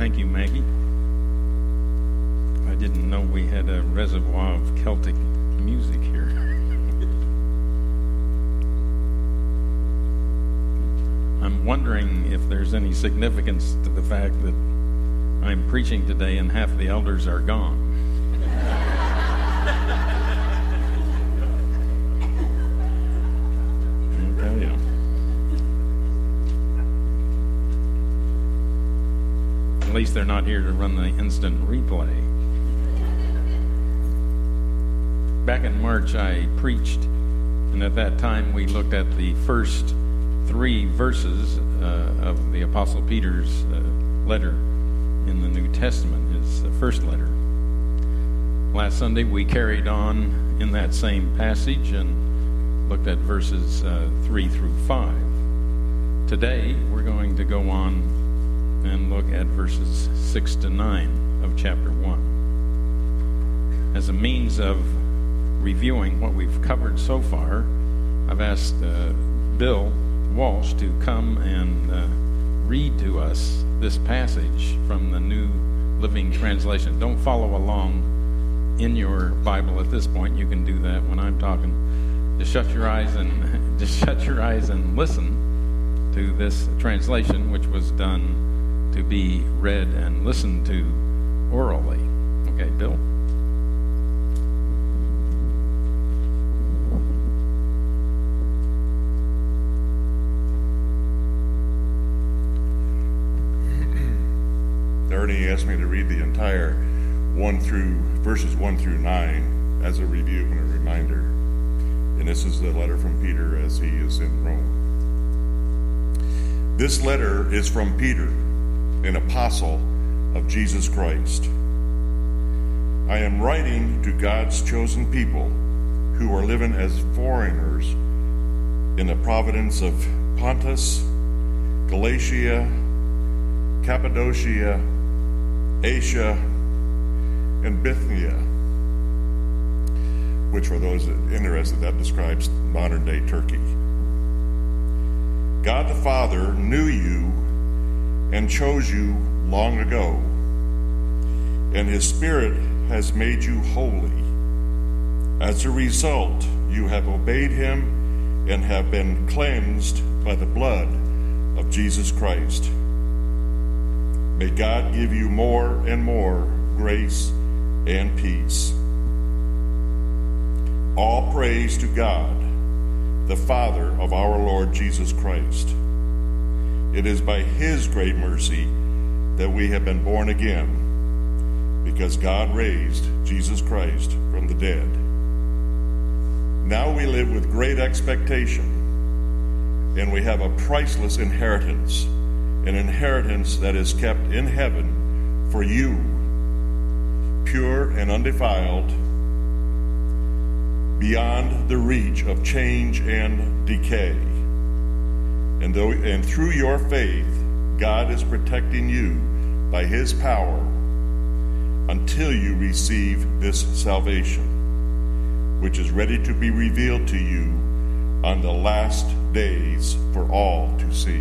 Thank you, Maggie. I didn't know we had a reservoir of Celtic music here. I'm wondering if there's any significance to the fact that I'm preaching today and half the elders are gone. I'll tell you. At least they're not here to run the instant replay. Back in March, I preached, and at that time we looked at the first 3 verses of the Apostle Peter's letter in the New Testament, his first letter. Last Sunday we carried on in that same passage and looked at verses 3 through 5. Today we're going to go on and look at verses 6 to 9 of chapter 1. As a means of reviewing what we've covered so far, I've asked Bill Walsh to come and read to us this passage from the New Living Translation. Don't follow along in your Bible at this point. You can do that when I'm talking. Just shut your eyes and listen to this translation, which was done to be read and listened to orally. Okay, Bill? Ernie asked me to read the entire verses 1 through 9 as a review and a reminder. And this is the letter from Peter as he is in Rome. This letter is from Peter, an apostle of Jesus Christ. I am writing to God's chosen people who are living as foreigners in the province of Pontus, Galatia, Cappadocia, Asia, and Bithynia, which for those interested, that describes modern-day Turkey. God the Father knew you and chose you long ago, and His Spirit has made you holy. As a result, you have obeyed Him and have been cleansed by the blood of Jesus Christ. May God give you more and more grace and peace. All praise to God, the Father of our Lord Jesus Christ. It is by His great mercy that we have been born again, because God raised Jesus Christ from the dead. Now we live with great expectation, and we have a priceless inheritance, an inheritance that is kept in heaven for you, pure and undefiled, beyond the reach of change and decay. And through your faith, God is protecting you by His power until you receive this salvation, which is ready to be revealed to you on the last days for all to see.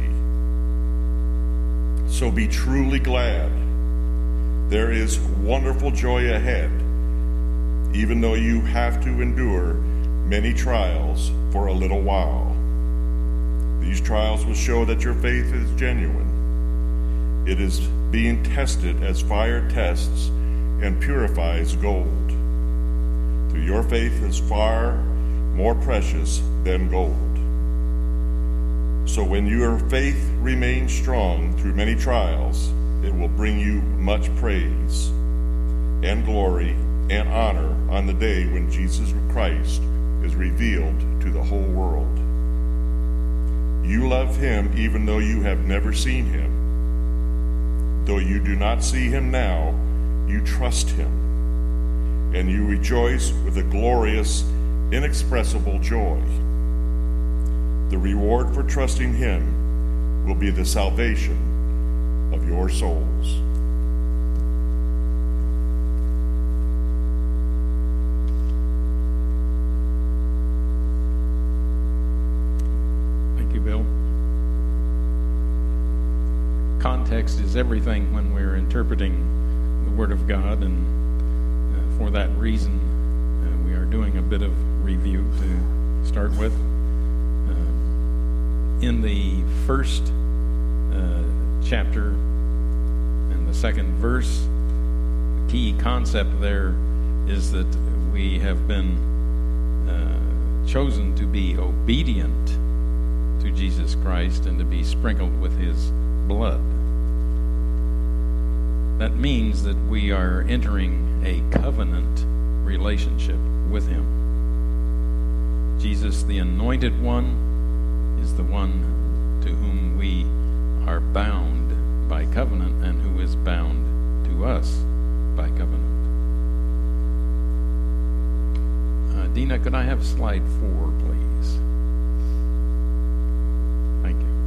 So be truly glad. There is wonderful joy ahead, even though you have to endure many trials for a little while. These trials will show that your faith is genuine. It is being tested as fire tests and purifies gold. For your faith is far more precious than gold. So when your faith remains strong through many trials, it will bring you much praise and glory and honor on the day when Jesus Christ is revealed to the whole world. You love Him even though you have never seen Him. Though you do not see Him now, you trust Him, and you rejoice with a glorious, inexpressible joy. The reward for trusting Him will be the salvation of your souls. Thank you, Bill. Context is summarize everything when we're interpreting the Word of God, and for that reason, we are doing a bit of review to start with. In the first chapter and the second verse, the key concept there is that we have been chosen to be obedient to Jesus Christ and to be sprinkled with His blood. That means that we are entering a covenant relationship with Him. Jesus, the Anointed One, is the one to whom we are bound by covenant and who is bound to us by covenant. Dina, could I have slide 4, please? Thank you.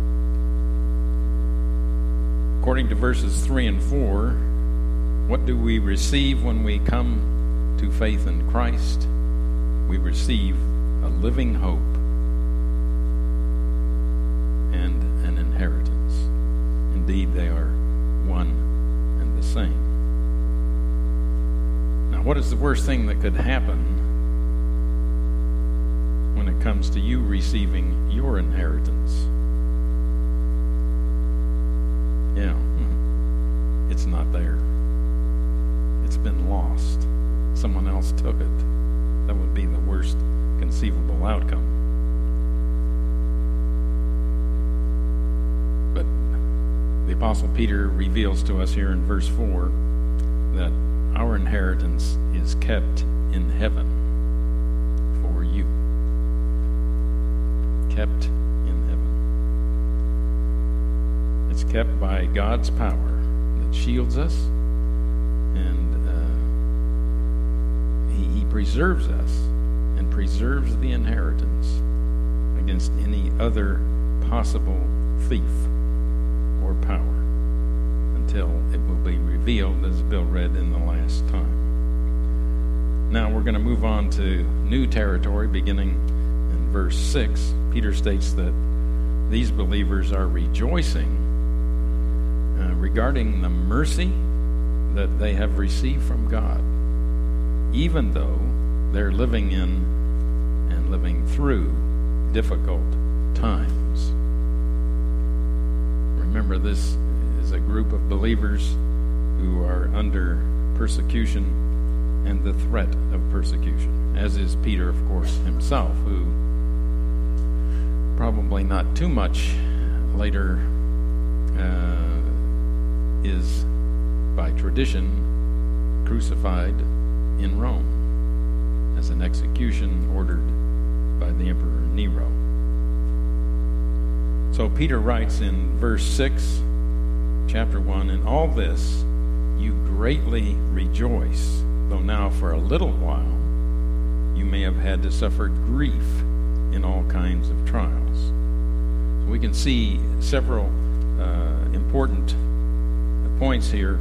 According to verses 3 and 4, what do we receive when we come to faith in Christ? We receive a living hope and an inheritance. Indeed, they are one and the same. Now, what is the worst thing that could happen when it comes to you receiving your inheritance? Yeah, it's not there. It's been lost. Someone else took it. That would be the worst conceivable outcome. But the Apostle Peter reveals to us here in verse 4 that our inheritance is kept in heaven for you. Kept in heaven. It's kept by God's power that shields us, and He preserves us and preserves the inheritance against any other possible thief or power until it will be revealed, as Bill read in the last time. Now we're going to move on to new territory, beginning in verse 6. Peter states that these believers are rejoicing regarding the mercy that they have received from God, even though they're living in and living through difficult times. Remember, this is a group of believers who are under persecution and the threat of persecution, as is Peter, of course, himself, who probably not too much later is, by tradition, crucified in Rome as an execution ordered by the Emperor Nero. So Peter writes in verse 6, chapter 1, "In all this you greatly rejoice, though now for a little while you may have had to suffer grief in all kinds of trials." So we can see several important points here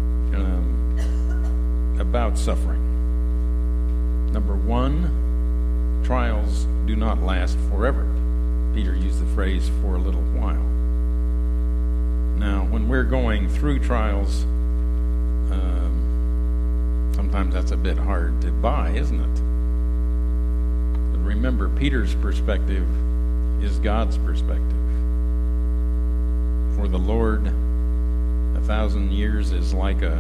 about suffering. Number one, trials do not last forever. Peter used the phrase "for a little while." Now, when we're going through trials, sometimes that's a bit hard to buy, isn't it? But remember, Peter's perspective is God's perspective. For the Lord, 1,000 years is like a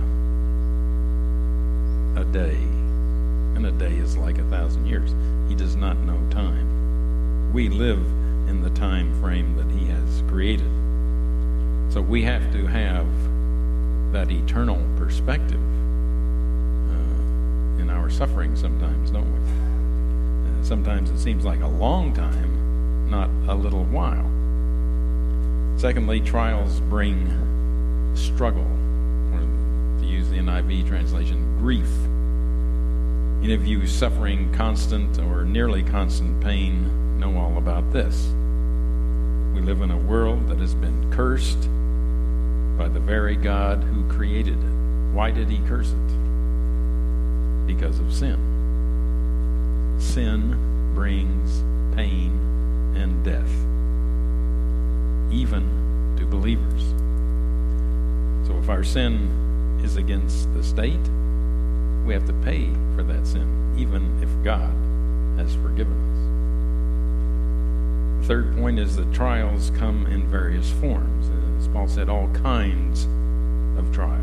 day, and a day is like 1,000 years. He does not know time. We live in the time frame that He has created. So we have to have that eternal perspective in our suffering sometimes, don't we? Sometimes it seems like a long time, not a little while. Secondly, trials bring struggle, or to use the NIV translation, grief. Any of you suffering constant or nearly constant pain know all about this. We live in a world that has been cursed by the very God who created it. Why did He curse it? Because of sin. Sin brings pain and death, even to believers. if our sin is against the state, we have to pay for that sin, even if God has forgiven us. The third point is that trials come in various forms. As Paul said, all kinds of trials.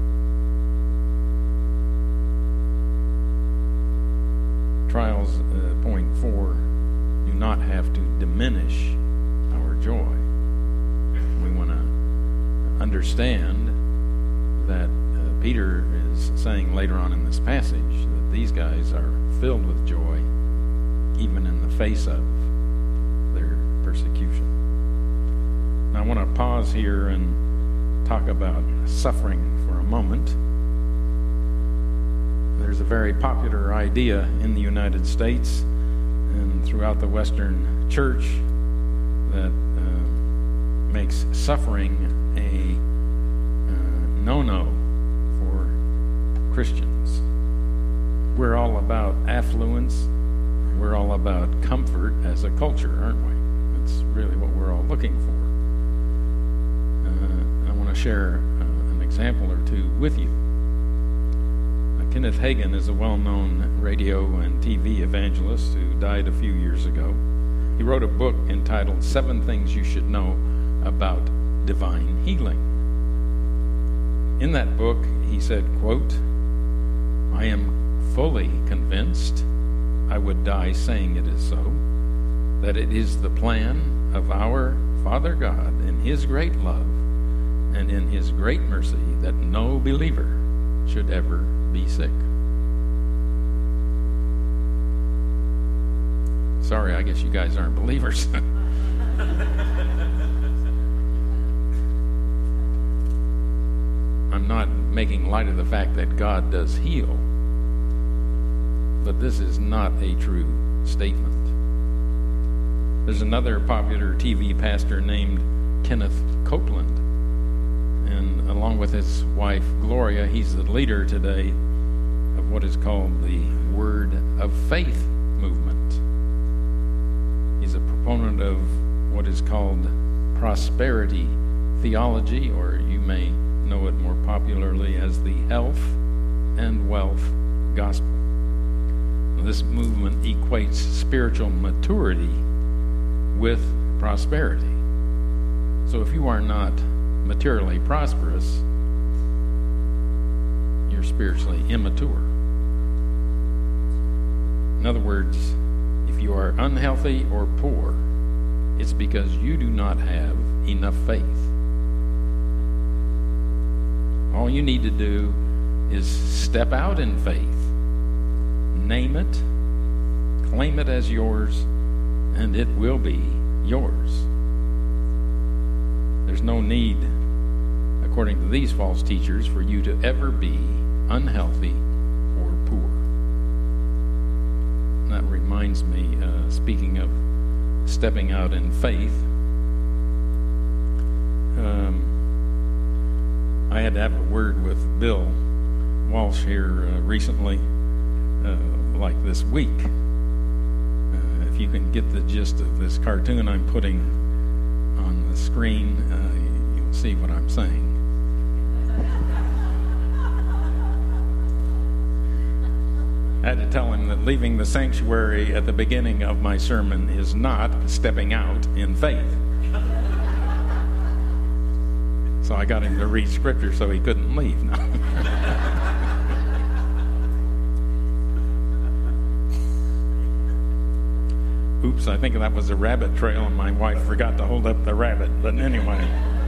Trials, point 4, do not have to diminish our joy. We want to understand that Peter is saying later on in this passage that these guys are filled with joy even in the face of their persecution. Now I want to pause here and talk about suffering for a moment. There's a very popular idea in the United States and throughout the Western church that makes suffering a no-no for Christians. We're all about affluence. We're all about comfort as a culture, aren't we? That's really what we're all looking for. I want to share an example or two with you. Kenneth Hagin is a well-known radio and TV evangelist who died a few years ago. He wrote a book entitled 7 Things You Should Know About Divine Healing. In that book, he said, quote, "I am fully convinced, I would die saying it is so, that it is the plan of our Father God in His great love and in His great mercy that no believer should ever be sick." Sorry, I guess you guys aren't believers. I'm not making light of the fact that God does heal, but this is not a true statement. There's another popular TV pastor named Kenneth Copeland, and along with his wife Gloria, he's the leader today of what is called the Word of Faith movement. He's a proponent of what is called prosperity theology, or you may know it more popularly as the health and wealth gospel. Now, this movement equates spiritual maturity with prosperity. So if you are not materially prosperous, you're spiritually immature. In other words, if you are unhealthy or poor, it's because you do not have enough faith. All you need to do is step out in faith, name it, claim it as yours, and it will be yours. There's no need, according to these false teachers, for you to ever be unhealthy or poor. And that reminds me, speaking of stepping out in faith, I had to have a word with Bill Walsh here recently, like this week. If you can get the gist of this cartoon I'm putting on the screen, you'll see what I'm saying. I had to tell him that leaving the sanctuary at the beginning of my sermon is not stepping out in faith. So I got him to read scripture so he couldn't leave. No. Oops, I think that was a rabbit trail and my wife forgot to hold up the rabbit. But anyway.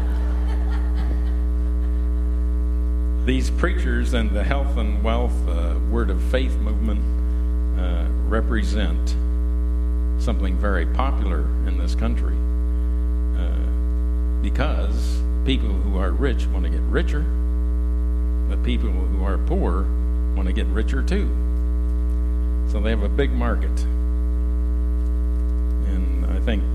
These preachers and the health and wealth word of faith movement represent something very popular in this country because people who are rich want to get richer, but people who are poor want to get richer too. So they have a big market. And I think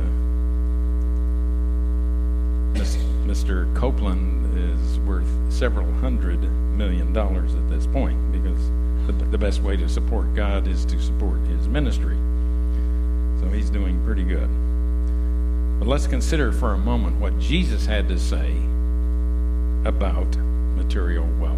Mr. Copeland is worth several $100 million at this point, because the best way to support God is to support His ministry. So he's doing pretty good. But let's consider for a moment what Jesus had to say about material wealth.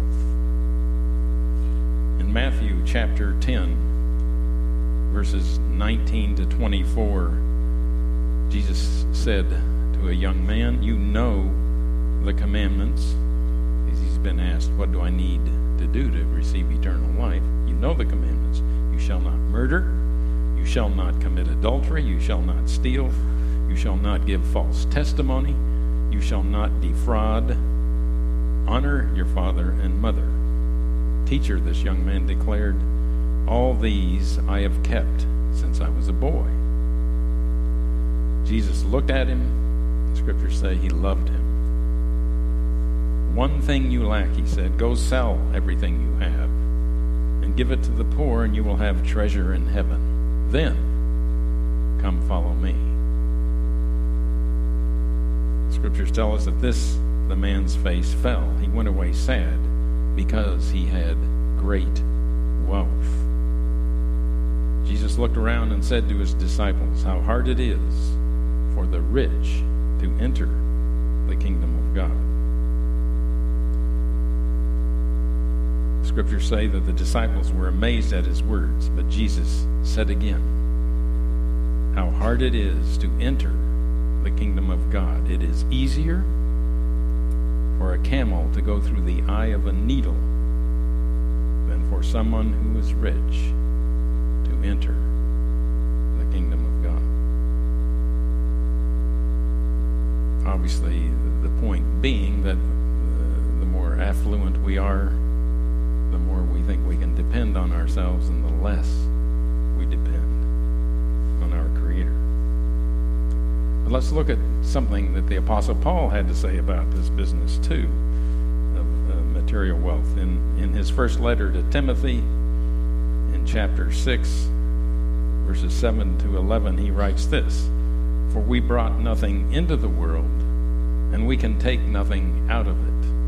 In Matthew chapter 10, verses 19 to 24, Jesus said to a young man, "You know the commandments." He's been asked, "What do I need to do to receive eternal life?" You know the commandments. You shall not murder. You shall not commit adultery. You shall not steal. You shall not give false testimony. You shall not defraud. Honor your father and mother. "Teacher," this young man declared, "all these I have kept since I was a boy." Jesus looked at him. The scriptures say he loved him. "One thing you lack," he said. "Go sell everything you have and give it to the poor, and you will have treasure in heaven. Then come follow me." Scriptures tell us that the man's face fell. He went away sad because he had great wealth. Jesus looked around and said to his disciples, "How hard it is for the rich to enter the kingdom of God." Scriptures say that the disciples were amazed at his words, but Jesus said again, "How hard it is to enter the kingdom of God. It is easier for a camel to go through the eye of a needle than for someone who is rich to enter the kingdom of God." Obviously, the point being that the more affluent we are, the more we think we can depend on ourselves, and the less we depend on our Creator. But let's look at something that the Apostle Paul had to say about this business too, of material wealth. In his first letter to Timothy, in chapter 6, verses 7 to 11, he writes this: "For we brought nothing into the world, and we can take nothing out of it.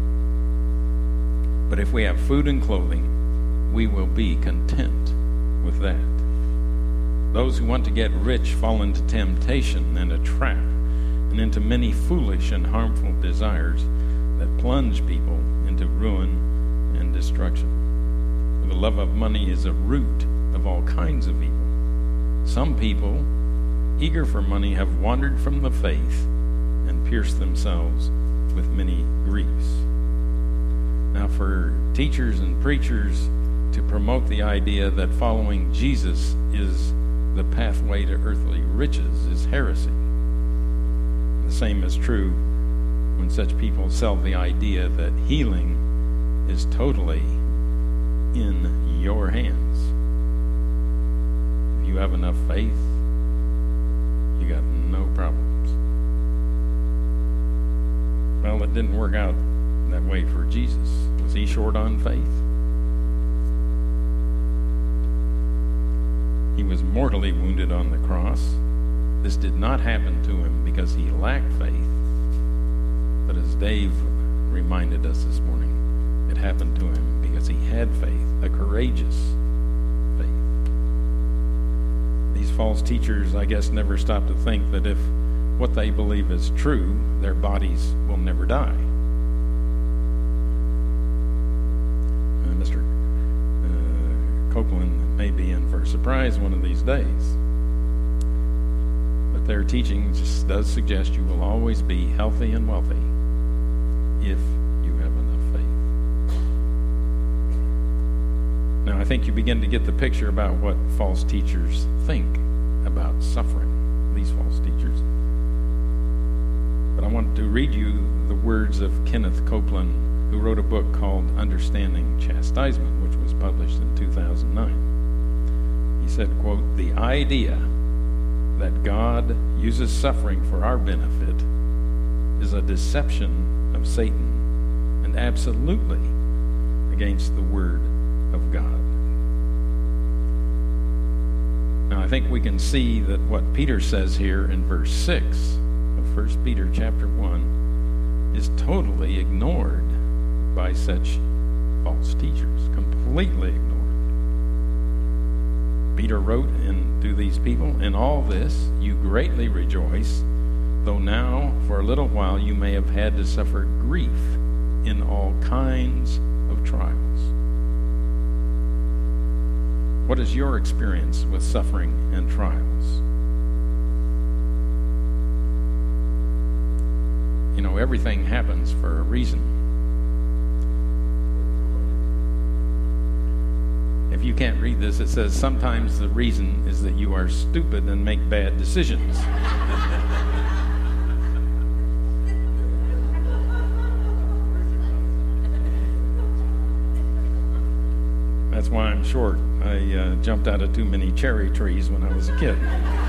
But if we have food and clothing, we will be content with that." Those who want to get rich fall into temptation and a trap, and into many foolish and harmful desires that plunge people into ruin and destruction. For the love of money is a root of all kinds of evil. Some people, eager for money, have wandered from the faith and pierced themselves with many griefs. Now, for teachers and preachers to promote the idea that following Jesus is the pathway to earthly riches is heresy. The same is true when such people sell the idea that healing is totally in your hands. If you have enough faith, you got no problems. Well, it didn't work out that way for Jesus. Was he short on faith? He was mortally wounded on the cross. This did not happen to him because he lacked faith. But as Dave reminded us this morning, it happened to him because he had faith, a courageous faith. These false teachers, I guess, never stop to think that if what they believe is true, their bodies will never die. Mr. Copeland may be in for a surprise one of these days. But their teaching just does suggest you will always be healthy and wealthy if you have enough faith. Now, I think you begin to get the picture about what false teachers think about suffering, these false teachers. But I want to read you the words of Kenneth Copeland, who wrote a book called Understanding Chastisement, which was published in 2009. He said, quote, "The idea that God uses suffering for our benefit is a deception of Satan and absolutely against the Word of God." Now, I think we can see that what Peter says here in verse 6 of 1 Peter chapter 1 is totally ignored by such false teachers, completely ignored. Peter wrote to these people, "In all this you greatly rejoice, though now for a little while you may have had to suffer grief in all kinds of trials. What is your experience with suffering and trials? You know, everything happens for a reason. If you can't read this, it says sometimes the reason is that you are stupid and make bad decisions. That's why I'm short. I jumped out of too many cherry trees when I was a kid.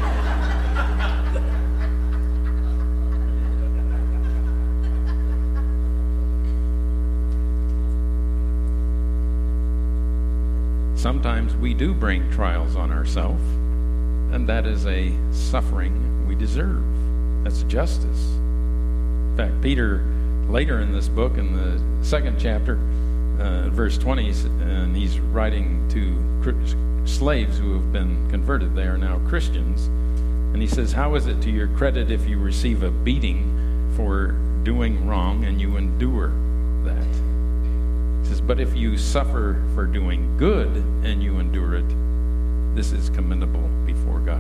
Sometimes we do bring trials on ourselves, and that is a suffering we deserve. That's justice. In fact, Peter, later in this book, in the 2nd chapter, verse 20, and he's writing to slaves who have been converted. They are now Christians. And he says, how is it to your credit if you receive a beating for doing wrong and you endure that? He says, but if you suffer for doing good and you endure it, this is commendable before God.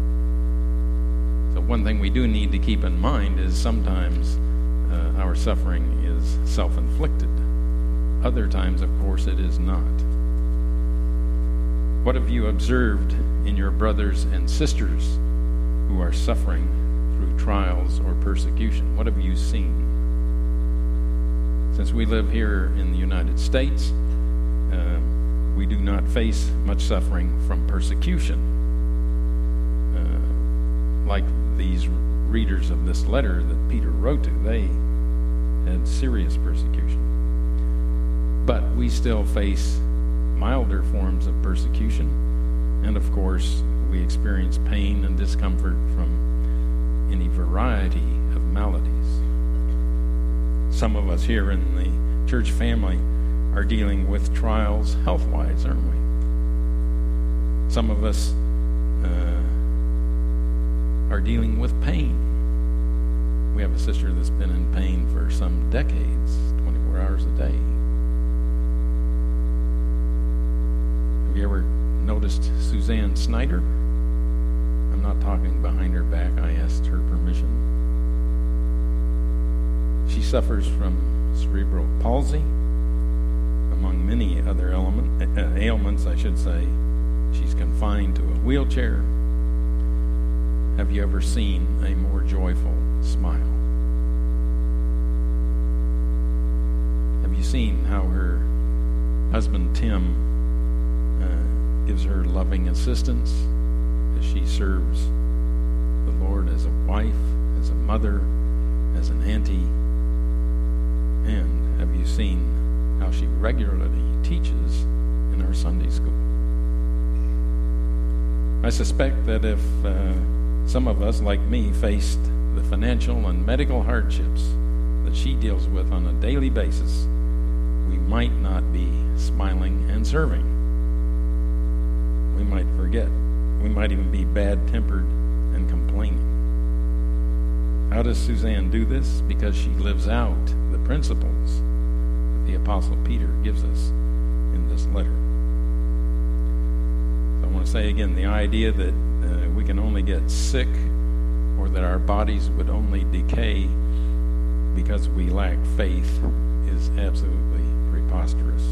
So one thing we do need to keep in mind is sometimes our suffering is self-inflicted. Other times, of course, it is not. What have you observed in your brothers and sisters who are suffering through trials or persecution? What have you seen? Since we live here in the United States, we do not face much suffering from persecution. Like these readers of this letter that Peter wrote to, they had serious persecution. But we still face milder forms of persecution. And of course, we experience pain and discomfort from any variety of maladies. Some of us here in the church family are dealing with trials health-wise, aren't we? Some of us are dealing with pain. We have a sister that's been in pain for some decades, 24 hours a day. Have you ever noticed Suzanne Snyder? I'm not talking behind her back. I asked her permission. She suffers from cerebral palsy, among many other ailments, I should say. She's confined to a wheelchair. Have you ever seen a more joyful smile? Have you seen how her husband, Tim, gives her loving assistance as she serves the Lord as a wife, as a mother, as an auntie? And have you seen how she regularly teaches in our Sunday school? I suspect that if some of us, like me, faced the financial and medical hardships that she deals with on a daily basis, we might not be smiling and serving. We might forget. We might even be bad-tempered and complaining. How does Suzanne do this? Because she lives out the principles that the Apostle Peter gives us in this letter. So I want to say again, the idea that we can only get sick or that our bodies would only decay because we lack faith is absolutely preposterous.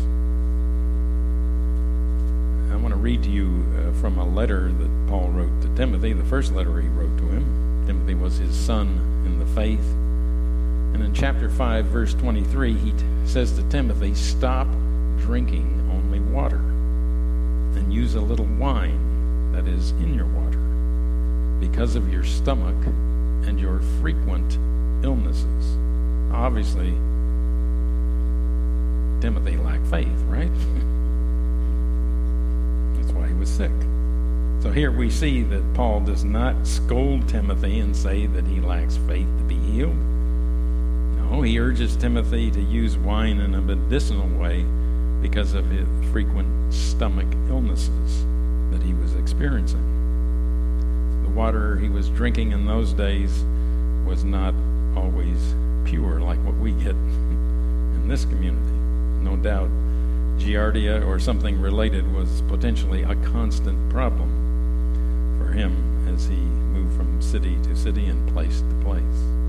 I want to read to you from a letter that Paul wrote to Timothy, the first letter he wrote to him. Timothy was his son in the faith. And in chapter 5, verse 23, he says to Timothy, stop drinking only water and use a little wine that is in your water because of your stomach and your frequent illnesses. Obviously, Timothy lacked faith, right? That's why he was sick. So here we see that Paul does not scold Timothy and say that he lacks faith to be healed. No, he urges Timothy to use wine in a medicinal way because of his frequent stomach illnesses that he was experiencing. The water he was drinking in those days was not always pure like what we get in in this community. No doubt Giardia or something related was potentially a constant problem for him as he moved from city to city and place to place.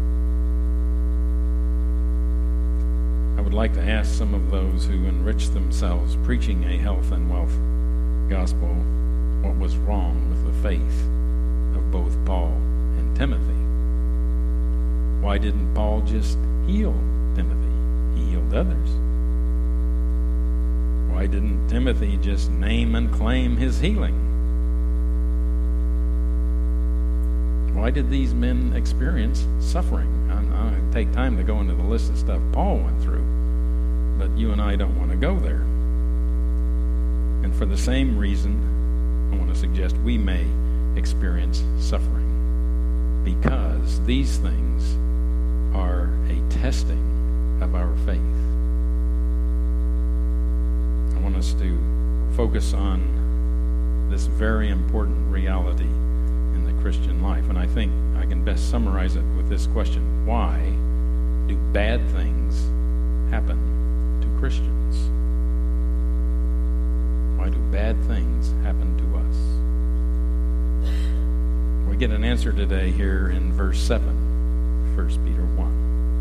I would like to ask some of those who enrich themselves preaching a health and wealth gospel what was wrong with the faith of both Paul and Timothy. Why didn't Paul just heal Timothy? He healed others. Why didn't Timothy just name and claim his healing? Why did these men experience suffering? I take time to go into the list of stuff Paul went through, but you and I don't want to go there. And for the same reason, I want to suggest we may experience suffering, because these things are a testing of our faith. I want us to focus on this very important reality in the Christian life, and I think I can best summarize it with this question: why do bad things happen to Christians? Why do bad things happen to us? We get an answer today here in verse 7, 1 Peter 1.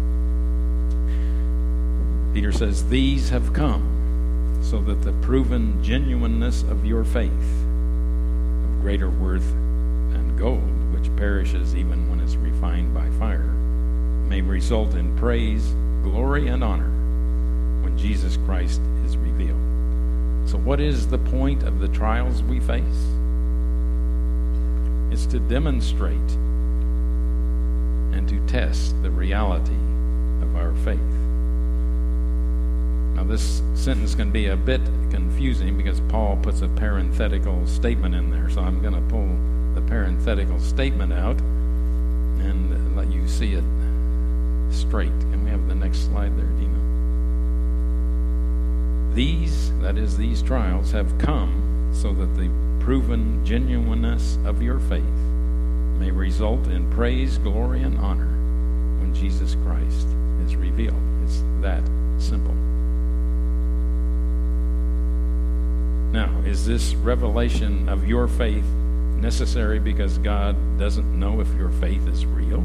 Peter says, "These have come so that the proven genuineness of your faith, of greater worth than gold, which perishes even when it's refined by fire, may result in praise, glory, and honor when Jesus Christ is revealed." So what is the point of the trials we face? It's to demonstrate and to test the reality of our faith. Now, this sentence can be a bit confusing because Paul puts a parenthetical statement in there. So I'm going to pull the parenthetical statement out and let you see it straight. Can we have the next slide there, Dina? These, that is, these trials, have come so that the proven genuineness of your faith may result in praise, glory, and honor when Jesus Christ is revealed. It's that simple. Now, is this revelation of your faith necessary because God doesn't know if your faith is real?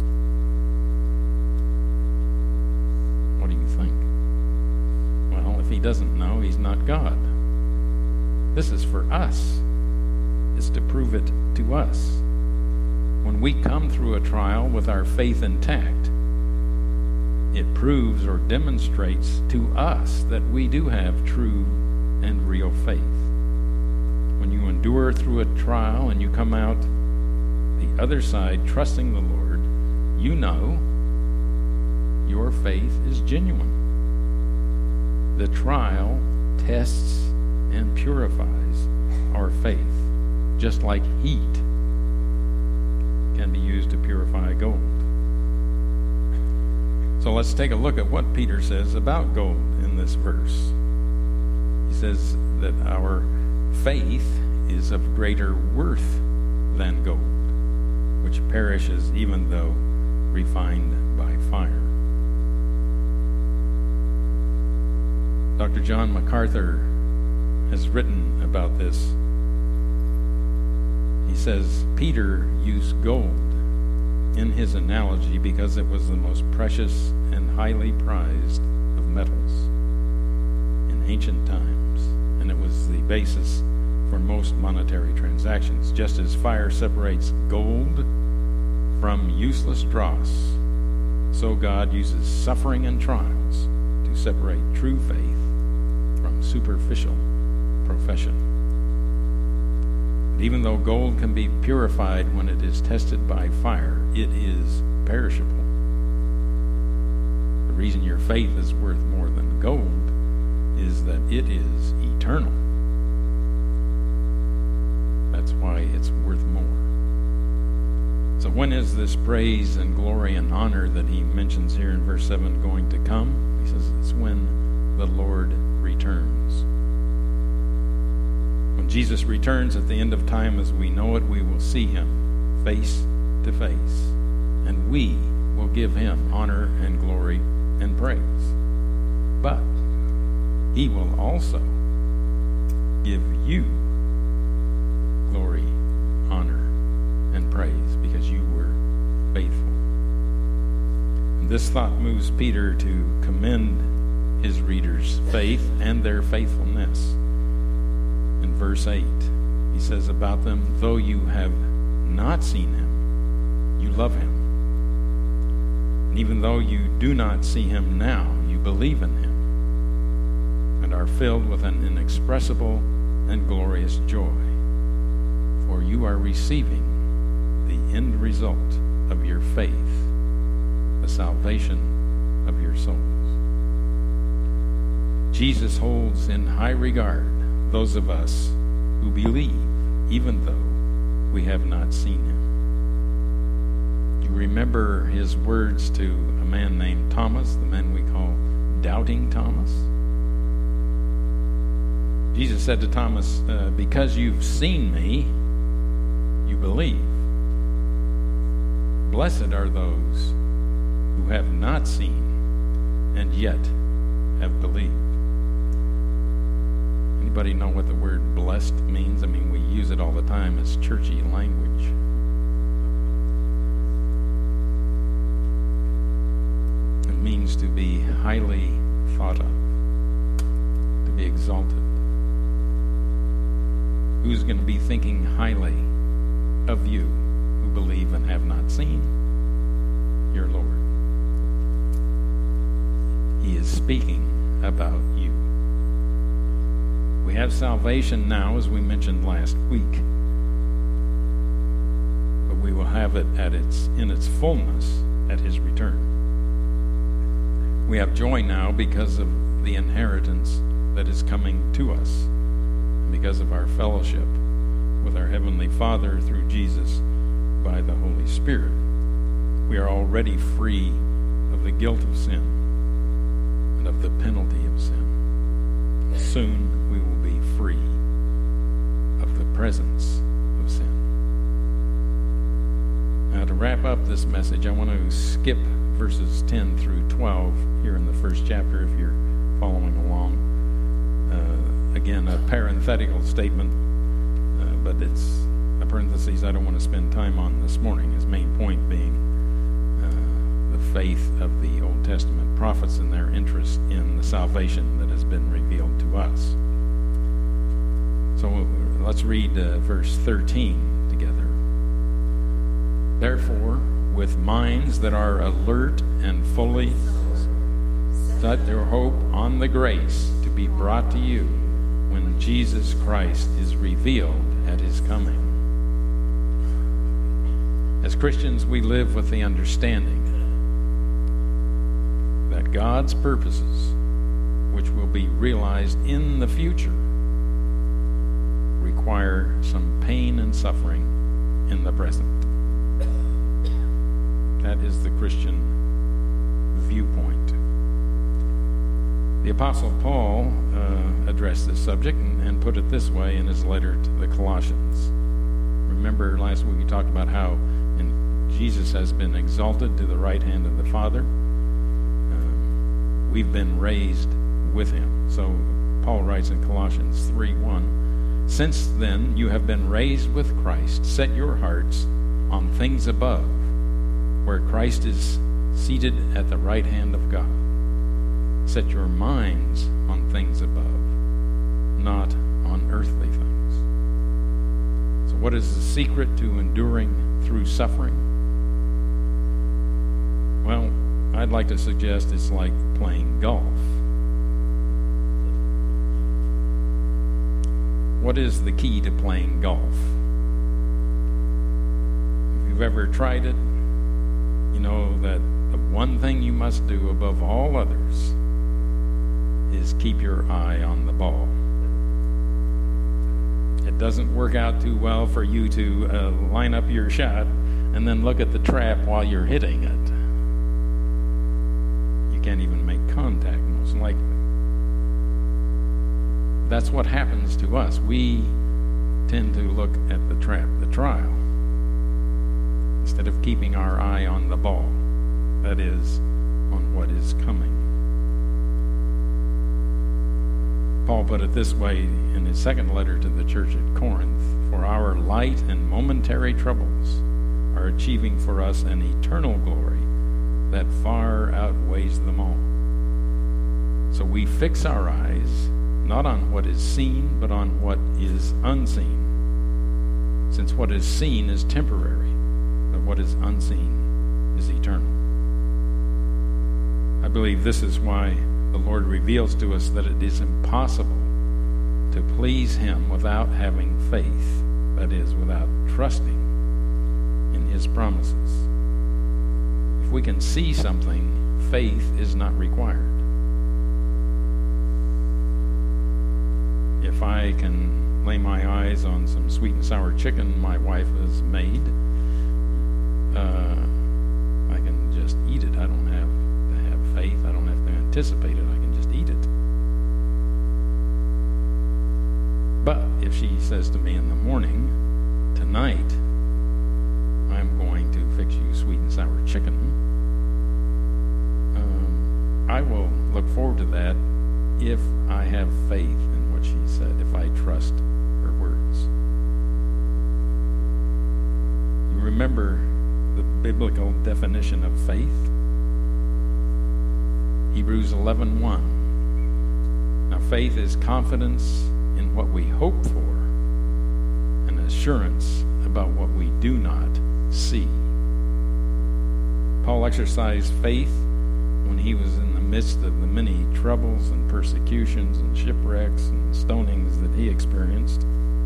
What do you think? Well, if he doesn't know, he's not God. This is for us. It's to prove it to us. When we come through a trial with our faith intact, it proves or demonstrates to us that we do have true and real faith. When you endure through a trial and you come out the other side trusting the Lord, you know your faith is genuine. The trial tests and purifies our faith, just like heat can be used to purify gold. So let's take a look at what Peter says about gold in this verse. He says that our faith is of greater worth than gold, which perishes even though refined by fire. Dr. John MacArthur has written about this. He says Peter used gold in his analogy because it was the most precious and highly prized of metals in ancient times, and it was the basis for most monetary transactions. Just as fire separates gold from useless dross, so God uses suffering and trials to separate true faith from superficial profession. But even though gold can be purified when it is tested by fire, it is perishable. The reason your faith is worth more than gold is that it is eternal. That's why it's worth more. So when is this praise and glory and honor that he mentions here in verse 7 going to come? He says it's when the Lord returns. When Jesus returns at the end of time as we know it, we will see him face to face, and we will give him honor and glory and praise. but he will also give you glory, honor, and praise because you were faithful. And this thought moves Peter to commend his readers' faith and their faithfulness. In verse 8, he says about them, though you have not seen him, you love him. And even though you do not see him now, you believe in him and are filled with an inexpressible and glorious joy. For you are receiving the end result of your faith, the salvation of your souls. Jesus holds in high regard those of us who believe, even though we have not seen him. You remember his words to a man named Thomas, the man we call Doubting Thomas? Jesus said to Thomas, because you've seen me, you believe. Blessed are those who have not seen and yet have believed. Anybody know what the word blessed means? I mean, we use it all the time as churchy language. It means to be highly thought of, to be exalted. Who's going to be thinking highly of you who believe and have not seen? Your Lord. He is speaking about you. We have salvation now, as we mentioned last week, but we will have it in its fullness at his return. We have joy now because of the inheritance that is coming to us, and because of our fellowship with our Heavenly Father through Jesus by the Holy Spirit. We are already free of the guilt of sin and of the penalty of sin. Soon we will be free of the presence of sin. Now, to wrap up this message, I want to skip verses 10 through 12 here in the first chapter, if you're following along. Again, a parenthetical statement, but it's a parenthesis I don't want to spend time on this morning. His main point being the faith of the Old Testament prophets and their interest in the salvation that has been revealed to us. So let's read verse 13 together. Therefore, with minds that are alert and fully set their hope on the grace to be brought to you when Jesus Christ is revealed at his coming. As Christians, we live with the understanding that God's purposes, which will be realized in the future, require some pain and suffering in the present. That is the Christian viewpoint. The Apostle Paul addressed this subject and put it this way in his letter to the Colossians. Remember last week we talked about how Jesus has been exalted to the right hand of the Father. We've been raised with him. So Paul writes in Colossians 3:1, since then you have been raised with Christ. Set your hearts on things above, where Christ is seated at the right hand of God. Set your minds on things above, not on earthly things. So what is the secret to enduring through suffering? Well, I'd like to suggest it's like playing golf. What is the key to playing golf? If you've ever tried it, you know that the one thing you must do above all others is keep your eye on the ball. It doesn't work out too well for you to line up your shot and then look at the trap while you're hitting it. You can't even make contact, most likely. That's what happens to us. We tend to look at the trap, the trial, instead of keeping our eye on the ball, that is, on what is coming. Paul put it this way in his second letter to the church at Corinth: "For our light and momentary troubles are achieving for us an eternal glory that far outweighs them all." So we fix our eyes not on what is seen, but on what is unseen, since what is seen is temporary, but what is unseen is eternal. I believe this is why the Lord reveals to us that it is impossible to please Him without having faith, that is, without trusting in His promises. If we can see something, faith is not required. If I can lay my eyes on some sweet and sour chicken my wife has made, I can just eat it. I don't have to have faith. I don't have to anticipate it. I can just eat it. But if she says to me in the morning, "Tonight, I'm going to fix you sweet and sour chicken," I will look forward to that if I have faith in what she said, if I trust her words. You remember the biblical definition of faith? Hebrews 11:1. Now, faith is confidence in what we hope for and assurance about what we do not see. Paul exercised faith when he was in the midst of the many troubles and persecutions and shipwrecks and stonings that he experienced.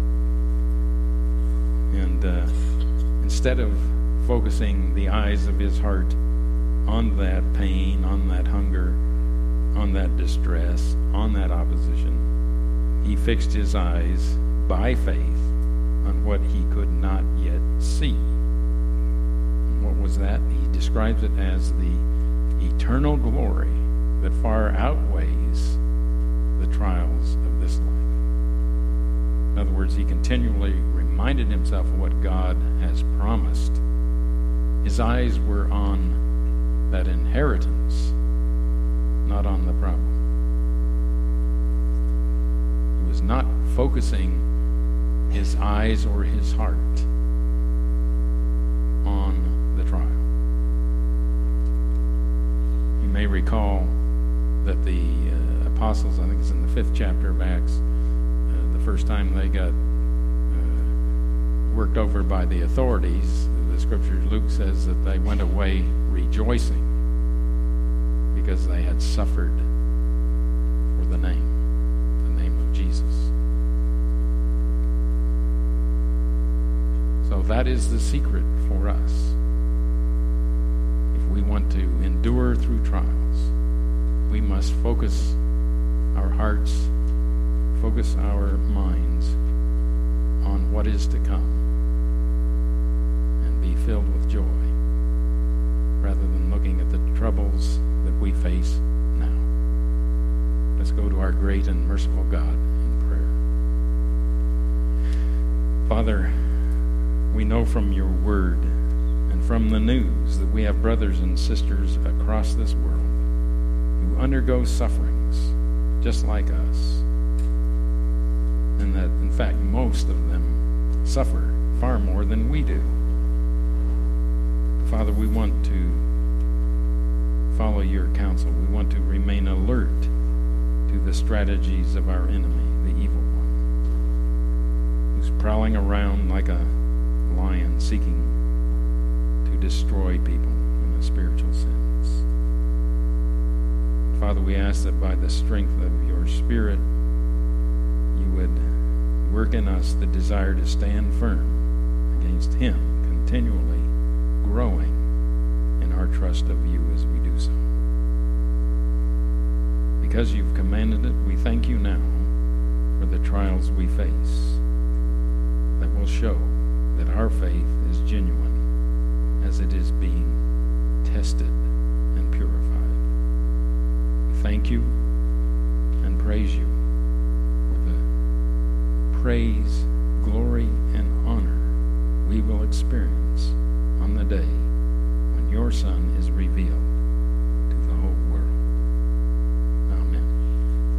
And instead of focusing the eyes of his heart on that pain, on that hunger, on that distress, on that opposition, he fixed his eyes by faith on what he could not yet see. And what was that? He describes it as the eternal glory that far outweighs the trials of this life. In other words, he continually reminded himself of what God has promised. His eyes were on that inheritance, not on the problem. He was not focusing his eyes or his heart on the trial. You may recall that the apostles, I think it's in the 5th chapter of Acts, the first time they got worked over by the authorities, the scripture, Luke says that they went away rejoicing because they had suffered for the name of Jesus. So that is the secret for us. If we want to endure through trials, we must focus our hearts, focus our minds on what is to come, and be filled with joy rather than looking at the troubles that we face now. Let's go to our great and merciful God in prayer. Father, we know from your word and from the news that we have brothers and sisters across this world who undergo sufferings just like us, and that, in fact, most of them suffer far more than we do. Father, we want to follow your counsel. We want to remain alert to the strategies of our enemy, the evil one, who's prowling around like a lion seeking to destroy people in a spiritual sense. Father, we ask that by the strength of your Spirit, you would work in us the desire to stand firm against him, continually growing in our trust of you as we do so. Because you've commanded it, we thank you now for the trials we face that will show that our faith is genuine as it is being tested and purified. We thank you and praise you for the praise, glory, and honor we will experience